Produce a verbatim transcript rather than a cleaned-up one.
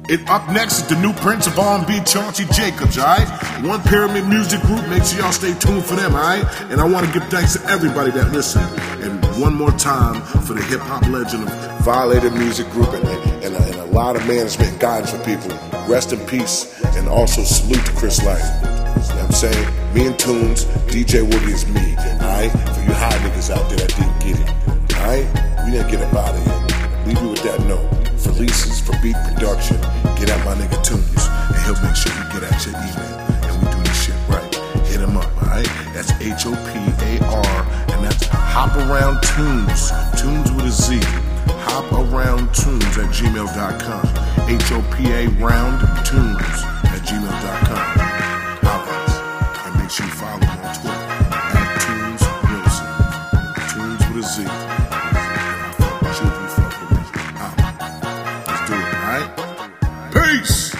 It up next is the new Prince of R and B, Chauncey Jacobs, alright? One Pyramid Music Group, make sure y'all stay tuned for them, alright? And I want to give thanks to everybody that listened. And one more time for the hip-hop legend of Violator Music Group and, and, and a lot of management and guidance for people. Rest in peace, and also salute to Chris Light. You know what I'm saying? Me and Tunes, D J Woody is me, alright? For you high niggas out there that didn't get it, alright? We didn't get up out of here. Leave you with that note. For leases, for beat production, get at my nigga Tunes, and he'll make sure you get at your email, and we do this shit right. Hit him up, alright? That's H O P A R, and that's Hop Around Tunes, Tunes with a Z. Hop Around Tunes at gmail dot com. H O P A Round Tunes at gmail dot com. Alright, and make sure you follow him on Twitter at Tunes Wilson, Tunes with a Z. I fuck with you, you fuck with me. Alright, let's do it, alright? Peace!